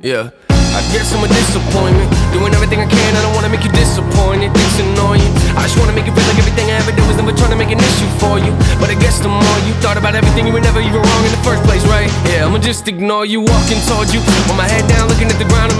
Yeah, I guess I'm a disappointment. Doing everything I can, I don't wanna make you disappointed. It's annoying. I just wanna make it feel like everything I ever did was never trying to make an issue for you. But I guess the more you thought about everything, you were never even wrong in the first place, right? Yeah, I'ma just ignore you, walking towards you with my head down, looking at the ground.